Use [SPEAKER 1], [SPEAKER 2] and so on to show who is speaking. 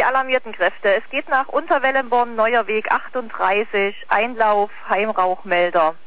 [SPEAKER 1] alarmierten Kräfte. Es geht nach Unterwellenborn, Neuer Weg 38, Einlauf, Heimrauchmelder.